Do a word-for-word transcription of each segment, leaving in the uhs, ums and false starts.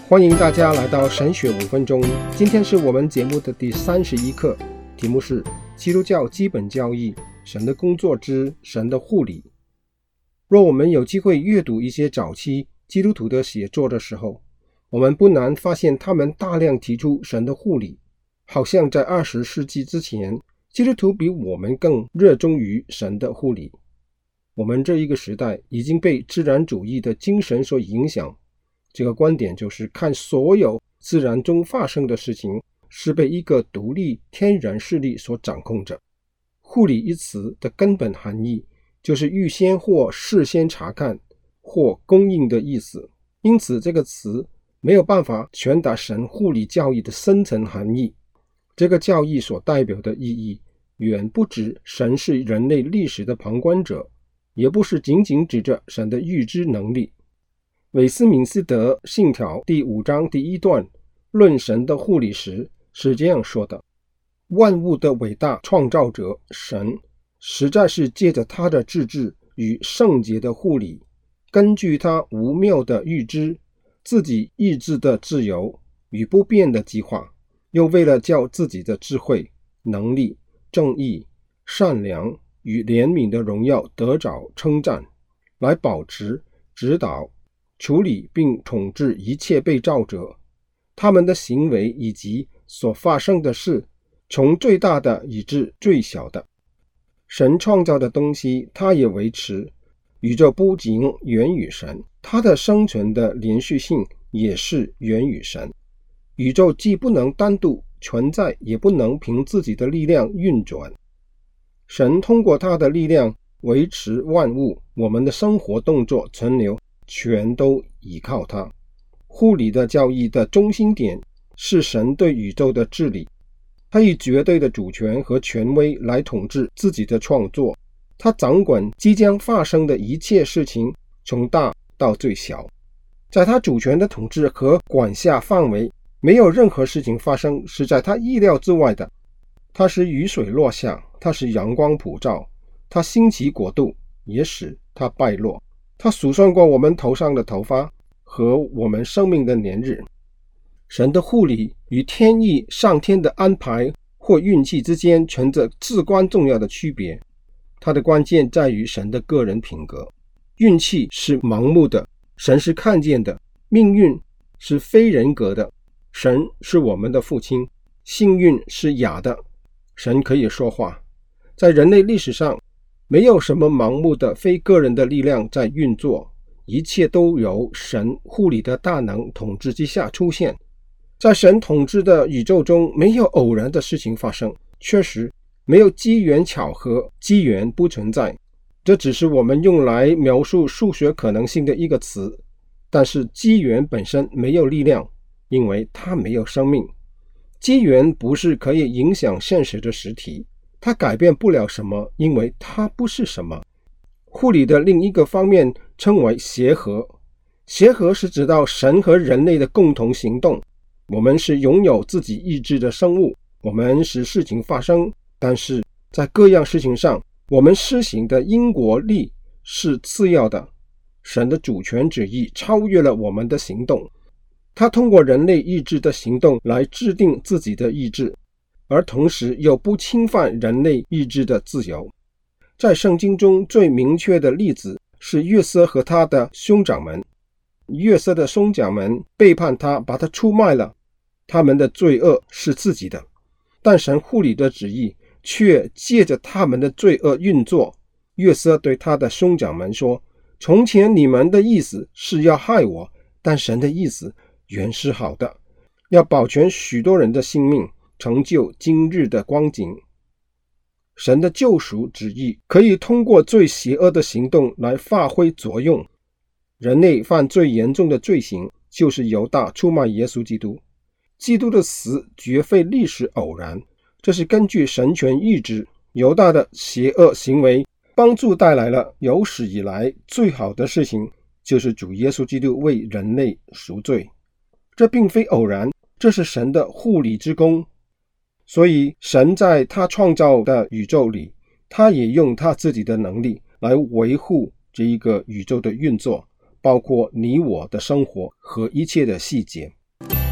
欢迎大家来到神学五分钟。今天是我们节目的第三十一课，题目是基督教基本教义，神的工作之神的护理。若我们有机会阅读一些早期基督徒的写作的时候，我们不难发现他们大量提出神的护理，好像在二十世纪之前，基督徒比我们更热衷于神的护理。我们这一个时代已经被自然主义的精神所影响，这个观点就是看所有自然中发生的事情是被一个独立天然势力所掌控着。护理一词的根本含义就是预先或事先查看或供应的意思，因此这个词没有办法传达神护理教义的深层含义。这个教义所代表的意义远不止神是人类历史的旁观者，也不是仅仅指着神的预知能力。韦斯敏斯德信条第五章第一段论神的护理时是这样说的：万物的伟大创造者神实在是借着他的自治与圣洁的护理，根据他无谬的预知，自己意志的自由与不变的计划，又为了叫自己的智慧、能力、正义、善良与怜悯的荣耀得着称赞，来保持、指导、处理并统治一切被造者，他们的行为以及所发生的事，从最大的以至最小的。神创造的东西他也维持，宇宙不仅源于神，它的生存的连续性也是源于神。宇宙既不能单独存在，也不能凭自己的力量运转。神通过他的力量维持万物，我们的生活动作存留全都依靠他。护理的教义的中心点是神对宇宙的治理，他以绝对的主权和权威来统治自己的创作，他掌管即将发生的一切事情，从大到最小。在他主权的统治和管辖范围，没有任何事情发生是在他意料之外的。他使雨水落下，他使阳光普照，他兴起国度，也使他败落。他数算过我们头上的头发和我们生命的年日。神的护理与天意上天的安排或运气之间存着至关重要的区别。它的关键在于神的个人品格。运气是盲目的，神是看见的；命运是非人格的，神是我们的父亲；幸运是雅的，神可以说话。在人类历史上，没有什么盲目的非个人的力量在运作，一切都由神护理的大能统治之下出现。在神统治的宇宙中，没有偶然的事情发生，确实没有机缘巧合，机缘不存在，这只是我们用来描述数学可能性的一个词。但是机缘本身没有力量，因为它没有生命。机缘不是可以影响现实的实体，它改变不了什么，因为它不是什么。护理的另一个方面称为协和。协和是指到神和人类的共同行动。我们是拥有自己意志的生物，我们使事情发生，但是在各样事情上，我们施行的因果力是次要的。神的主权旨意超越了我们的行动，他通过人类意志的行动来制定自己的意志，而同时又不侵犯人类意志的自由。在圣经中最明确的例子是约瑟和他的兄长们。约瑟的兄长们背叛他，把他出卖了，他们的罪恶是自己的，但神护理的旨意却借着他们的罪恶运作。约瑟对他的兄长们说，从前你们的意思是要害我，但神的意思原是好的，要保全许多人的性命，成就今日的光景。神的救赎旨意可以通过最邪恶的行动来发挥作用。人类犯最严重的罪行就是犹大出卖耶稣基督。基督的死绝非历史偶然，这是根据神权意志。犹大的邪恶行为帮助带来了有史以来最好的事情，就是主耶稣基督为人类赎罪。这并非偶然，这是神的护理之功。所以神在他创造的宇宙里，他也用他自己的能力来维护这一个宇宙的运作，包括你我的生活和一切的细节。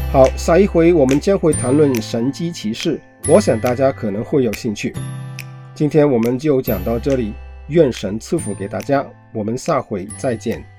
好，下一回我们将会谈论神机骑士，我想大家可能会有兴趣。今天我们就讲到这里，愿神赐福给大家，我们下回再见。